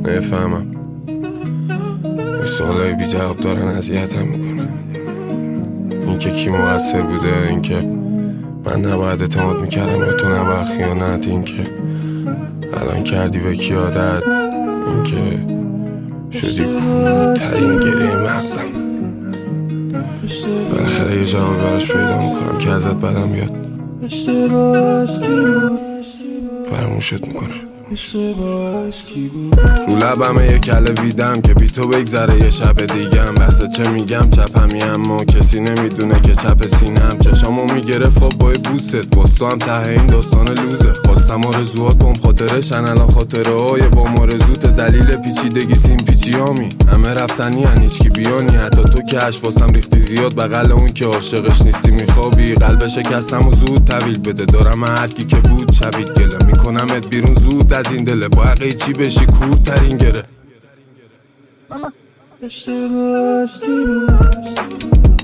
نفهمم این سوالای بی جواب دارن اذیتم میکنن. این که کی مقصر بوده، این که من نباید اعتماد میکردم یا تو نباید خیانت، این که الان کردی به کی عادت، این که شدی کورترین گره مغزم. بالاخره یه جواب براش پیدا میکنم که ازت بدم بیاد، فراموشت میکنم. رو لبمه یه کله ویدم که بی تو بگذره یه شب دیگم. بسه چه میگم چپمی اما کسی نمیدونه که چپ سینم. چشامو میگرفت خب با بوست، باز تو هم ته این داستان لوزه. خواستم آرزوات بام خاطرشن، الان خاطره های با مارزوت. دلیل پیچیدگی سیم پیچیامی همه رفتنی هن هیچکی بیانی. حتی تو که واسم ریختی زیاد، بغل اون که عاشقش نیستی میخوابی. قلب شکستم و زود طویل بده، دارم هر کی که بود شبید گله میکنمت بیرون زود از این دله. با حقی چی بشی کورترین گره.